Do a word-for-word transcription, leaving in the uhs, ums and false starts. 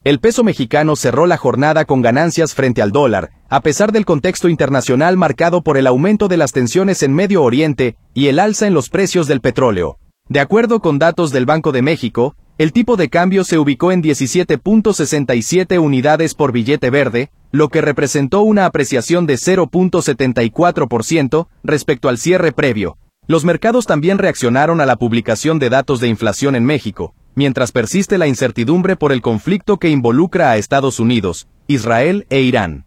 El peso mexicano cerró la jornada con ganancias frente al dólar, a pesar del contexto internacional marcado por el aumento de las tensiones en Medio Oriente y el alza en los precios del petróleo. De acuerdo con datos del Banco de México, el tipo de cambio se ubicó en diecisiete punto sesenta y siete unidades por billete verde, lo que representó una apreciación de cero punto setenta y cuatro por ciento respecto al cierre previo. Los mercados también reaccionaron a la publicación de datos de inflación en México, mientras persiste la incertidumbre por el conflicto que involucra a Estados Unidos, Israel e Irán.